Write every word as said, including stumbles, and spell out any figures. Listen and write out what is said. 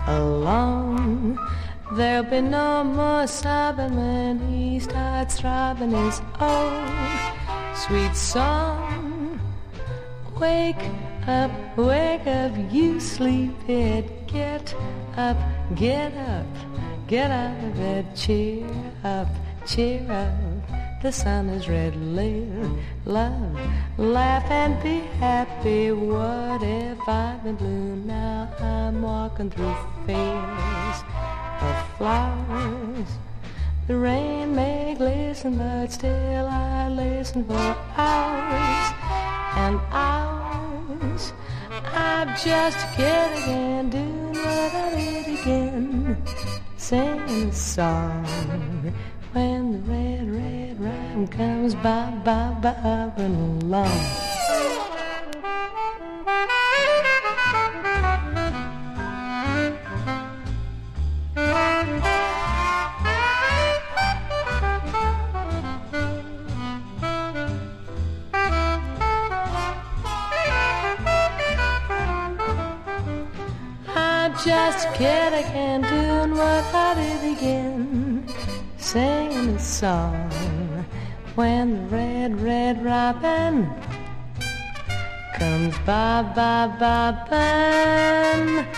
along. There'll be no more sobbing when he starts throbbing his own sweet song. Wake up, wake up, you sleepyhead. Get up, get up, get out of bed. Cheer up, cheer up, the sun is red. Live, love, laugh and be happy. What if I've been blue? Now I'm walking through fields of flowers. The rain may glisten, but still I listen for hours and hours. I'm just a kid again, doing what I did again, singing a song. When the red, red rhyme comes by, by, bobbing along. Just a kid again, doing what I did again, singing a song. When the red, red robin comes by, by, by, by.